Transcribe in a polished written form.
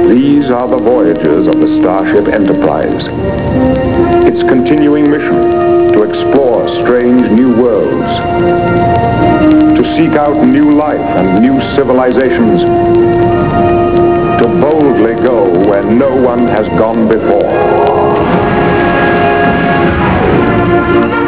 These are the voyages of the Starship Enterprise. Its continuing mission to explore strange new worlds, to seek out new life and new civilizations, to boldly go where no one has gone before.